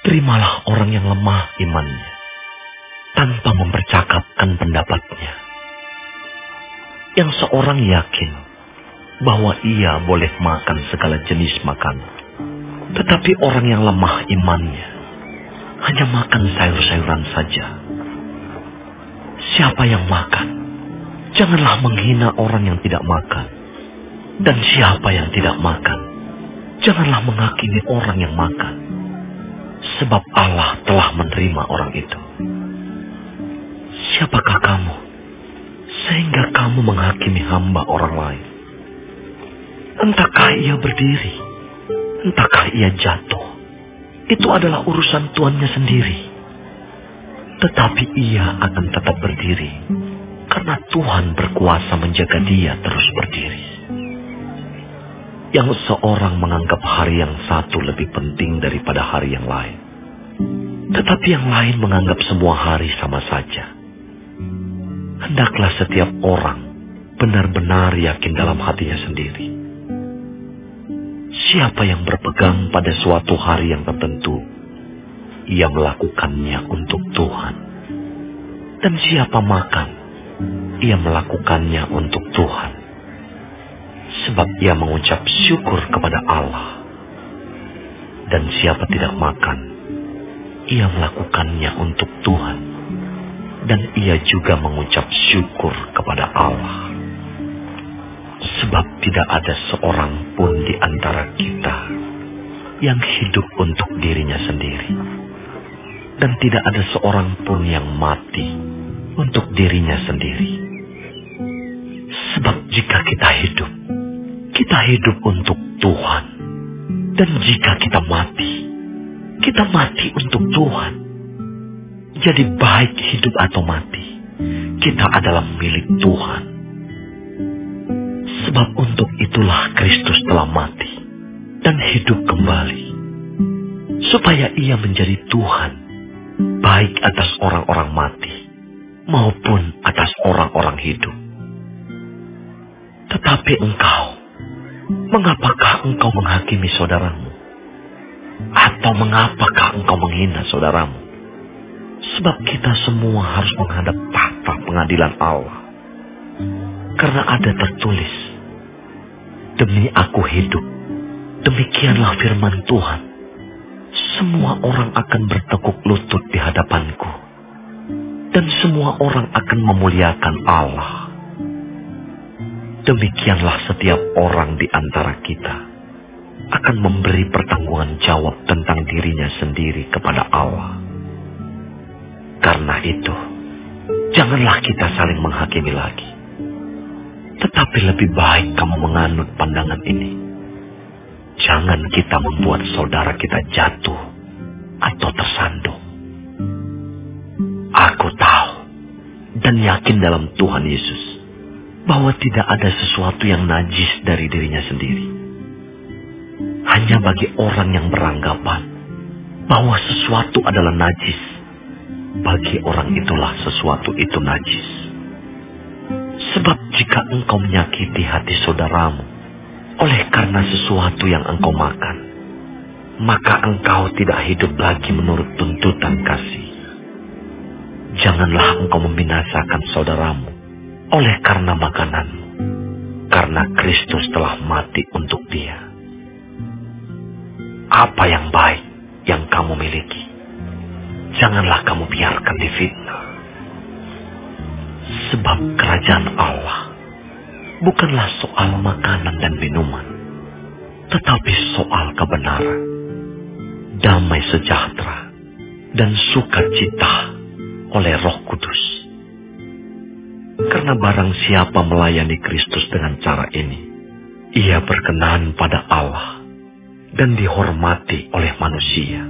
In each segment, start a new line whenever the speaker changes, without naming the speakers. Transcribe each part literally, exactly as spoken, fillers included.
Terimalah orang yang lemah imannya, tanpa mempercakapkan pendapatnya. Yang seorang yakin bahwa ia boleh makan segala jenis makanan, tetapi orang yang lemah imannya hanya makan sayur-sayuran saja. Siapa yang makan, janganlah menghina orang yang tidak makan. Dan siapa yang tidak makan, janganlah menghakimi orang yang makan. Sebab Allah telah menerima orang itu. Siapakah kamu, sehingga kamu menghakimi hamba orang lain? Entahkah ia berdiri, entahkah ia jatuh, itu adalah urusan tuannya sendiri. Tetapi ia akan tetap berdiri, karena Tuhan berkuasa menjaga dia terus berdiri. Yang seorang menganggap hari yang satu lebih penting daripada hari yang lain, tetapi yang lain menganggap semua hari sama saja. Hendaklah setiap orang benar-benar yakin dalam hatinya sendiri. Siapa yang berpegang pada suatu hari yang tertentu, ia melakukannya untuk Tuhan. Dan siapa makan, ia melakukannya untuk Tuhan. Sebab ia mengucap syukur kepada Allah. Dan siapa tidak makan, ia melakukannya untuk Tuhan. Dan ia juga mengucap syukur kepada Allah. Sebab tidak ada seorang pun di antara kita yang hidup untuk dirinya sendiri. Dan tidak ada seorang pun yang mati untuk dirinya sendiri. Sebab jika kita hidup, kita hidup untuk Tuhan. Dan jika kita mati, kita mati untuk Tuhan. Jadi baik hidup atau mati, kita adalah milik Tuhan. Sebab untuk itulah Kristus telah mati dan hidup kembali, supaya ia menjadi Tuhan, baik atas orang-orang mati maupun atas orang-orang hidup. Tetapi engkau, mengapakah engkau menghakimi saudaramu? Atau mengapakah engkau menghina saudaramu? Sebab kita semua harus menghadap tahta pengadilan Allah. Karena ada tertulis, demi aku hidup, demikianlah firman Tuhan, semua orang akan bertekuk lutut di hadapanku, dan semua orang akan memuliakan Allah. Demikianlah setiap orang di antara kita akan memberi pertanggungan jawab tentang dirinya sendiri kepada Allah. Karena itu, janganlah kita saling menghakimi lagi. Tetapi lebih baik kamu menganut pandangan ini. Jangan kita membuat saudara kita jatuh atau tersandung. Aku tahu dan yakin dalam Tuhan Yesus bahwa tidak ada sesuatu yang najis dari dirinya sendiri. Hanya bagi orang yang beranggapan bahwa sesuatu adalah najis, bagi orang itulah sesuatu itu najis. Sebab jika engkau menyakiti hati saudaramu oleh karena sesuatu yang engkau makan, maka engkau tidak hidup lagi menurut tuntutan kasih. Janganlah engkau membinasakan saudaramu oleh karena makananmu, karena Kristus telah mati untuk dia. Apa yang baik yang kamu miliki, janganlah kamu biarkan difitnah. Sebab kerajaan Allah bukanlah soal makanan dan minuman, tetapi soal kebenaran, damai sejahtera, dan sukacita oleh Roh Kudus. Karena barang siapa melayani Kristus dengan cara ini, ia berkenan pada Allah dan dihormati oleh manusia.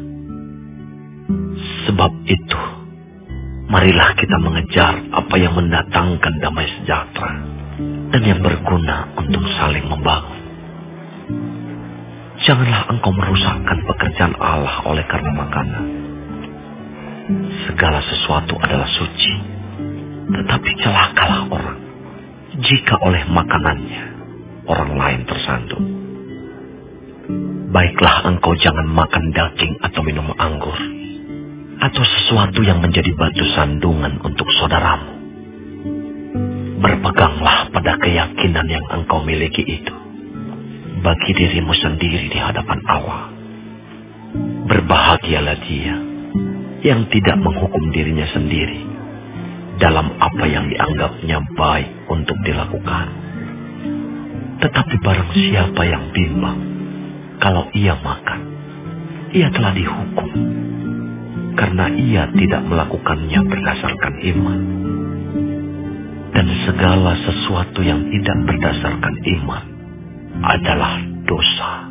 Sebab itu, marilah kita mengejar apa yang mendatangkan damai sejahtera dan yang berguna untuk saling membangun. Janganlah engkau merusakkan pekerjaan Allah oleh karena makanan. Segala sesuatu adalah suci, tetapi celakalah orang jika oleh makanannya orang lain tersandung. Baiklah engkau jangan makan daging atau minum anggur, atau sesuatu yang menjadi batu sandungan untuk saudaramu. Berpeganglah pada keyakinan yang engkau miliki itu, bagi dirimu sendiri di hadapan Allah. Berbahagialah dia yang tidak menghukum dirinya sendiri dalam apa yang dianggapnya baik untuk dilakukan. Tetapi barang siapa yang bimbang, kalau ia makan, ia telah dihukum, karena ia tidak melakukannya berdasarkan iman. Dan segala sesuatu yang tidak berdasarkan iman adalah dosa.